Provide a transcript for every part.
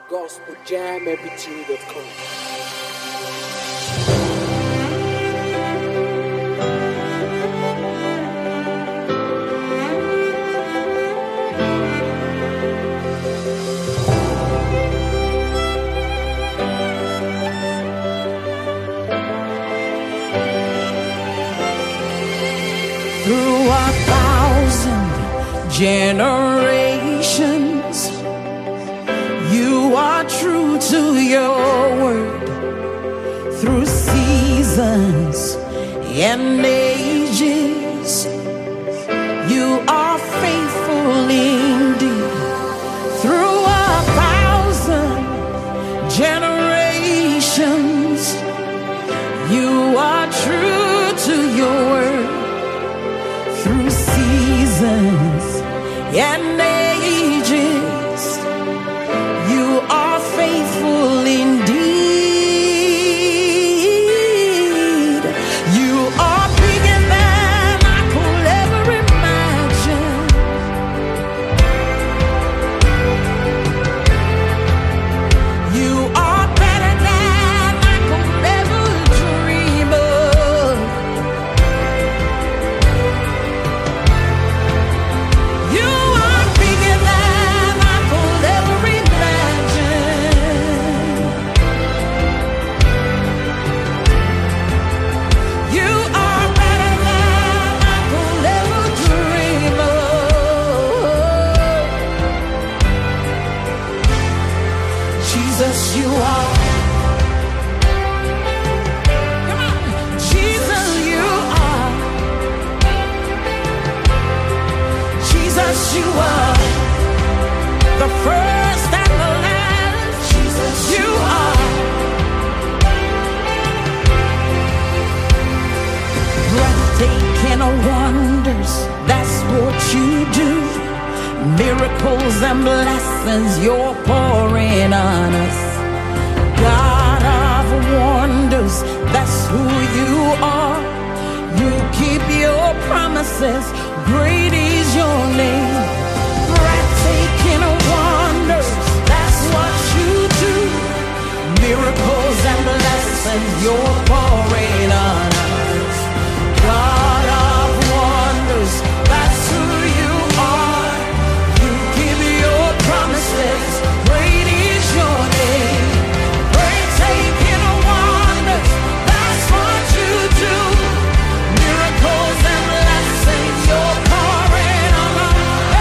gospeljammbt.com. Through 1,000 generations, you are true to your word. Through seasons and ages, you are faithful indeed. Through 1,000 generations, you are true to your word. Through seasons and ages, you are faithful indeed. You are bigger than I could ever imagine. You are better than I could ever dream of. You are bigger than I could ever imagine. You are better than I could ever dream of. Jesus, you are. Come on. Jesus, you are. Jesus, you are the first and the last. Jesus, you are breathtaking wonders. That's what you do. Miracles and blessings you're pouring on us. God of wonders, that's who you are. You keep your promises. Great is your name. Breathtaking wonders, that's what you do. Miracles and blessings you're pouring on us. God of wonders, that's who you are. You keep your promises. Great is your name. Breathtaking wonders, that's what you do. Miracles and blessings you're pouring on us.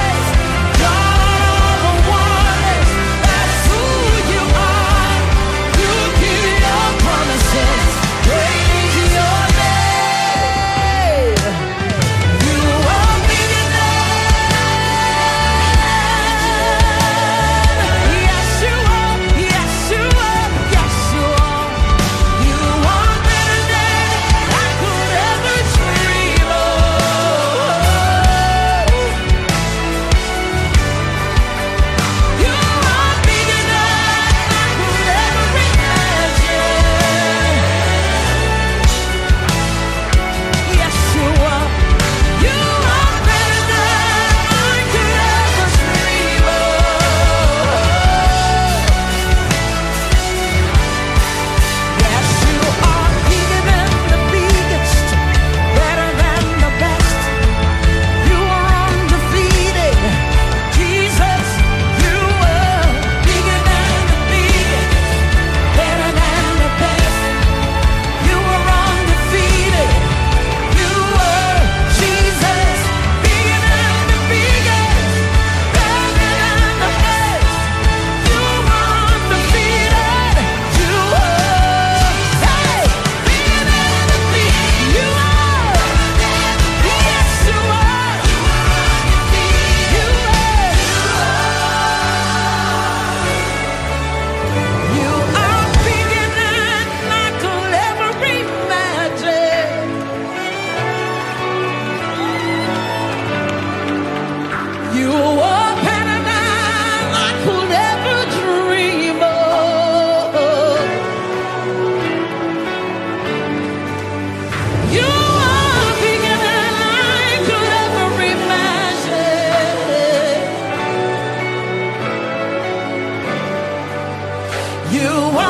You